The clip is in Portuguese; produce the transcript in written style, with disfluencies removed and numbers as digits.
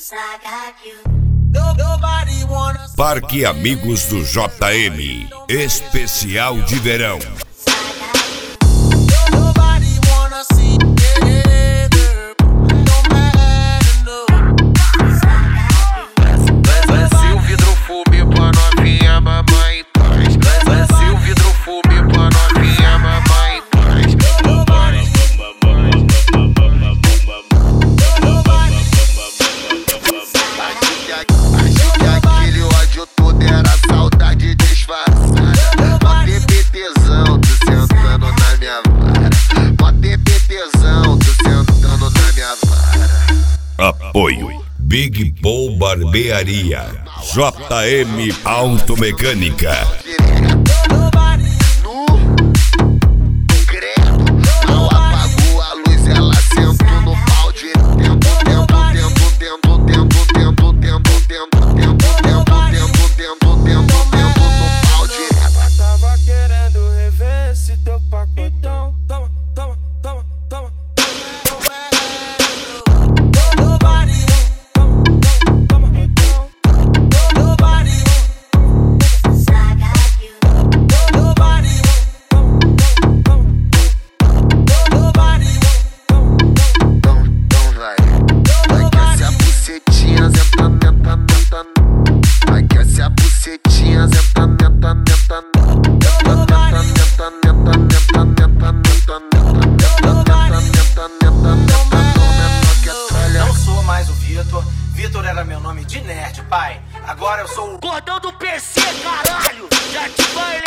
Parque Amigos do JM, especial de verão. Lance o vidro fumê pra novinha, mamãe traz. Lance o vidro fumê pra novinha, mamãe traz. Acho que aquele ódio todo era saudade disfarçada. Mó TPTzão, tu sentando na minha vara. Mó TPTzão, tu sentando na minha vara. Apoio Big Paul Barbearia, JM Automecânica. Mal apagou a luz, ela sentou no pau direto. Tava querendo rever esse teu pacotão. Toma, toma, toma, toma. Não sou mais o Vitor. Vitor era meu nome de nerd, pai. Agora eu sou o Gordão do PC, caralho! Já te falei!